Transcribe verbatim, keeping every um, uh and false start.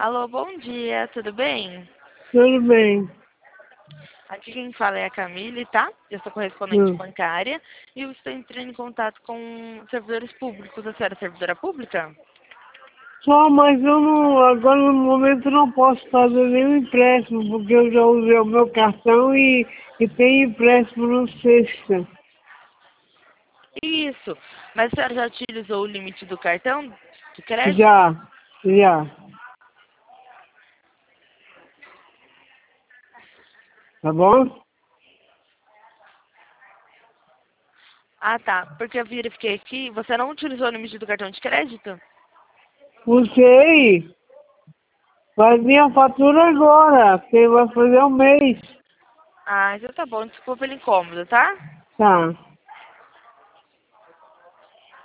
Alô, bom dia, tudo bem? Tudo bem. Aqui quem fala é a Camille, tá? Eu sou correspondente Hum. bancária e eu estou entrando em contato com servidores públicos. A senhora é servidora pública? Só, mas eu não, agora no momento não posso fazer nenhum empréstimo, porque eu já usei o meu cartão e, e tem empréstimo no sexta. Isso, mas a senhora já utilizou o limite do cartão de crédito? Já, já. Tá bom? Ah, tá, porque eu verifiquei aqui, você não utilizou o limite do cartão de crédito? Usei. Faz minha fatura agora, porque vai fazer um mês. Ah, então tá bom, desculpa pelo incômodo, tá? Tá.